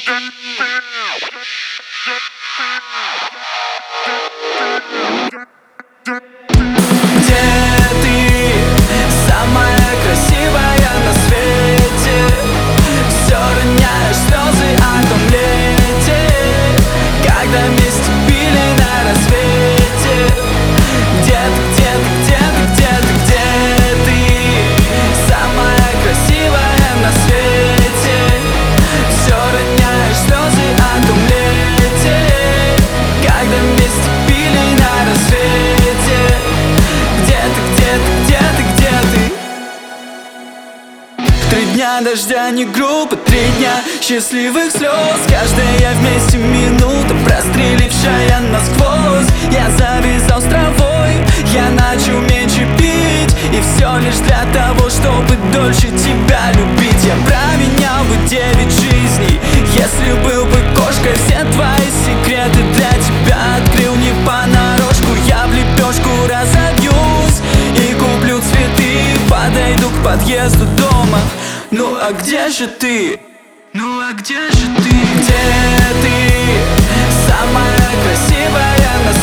Где ты, самая красивая на свете? Все роняешь слезы о том лете, когда вместе пили на рассвете. Где ты, самая красивая на свете? Все роняешь слезы о том лете, когда вместе пили на рассвете. Где ты? 3 дня дождя, не группа, 3 дня счастливых слез. Каждая вместе минута, прострелившая насквозь. Я завязал с травой, я начал меньше пить, и все лишь для того, чтобы дольше тебя любить. Я променял бы 9 жизней, если был бы кошкой. Все твои секреты для тебя открыл не понарошку. Я в лепешку разобьюсь и куплю цветы, подойду к подъезду дома. Ну а где же ты? Где ты? Самая красивая на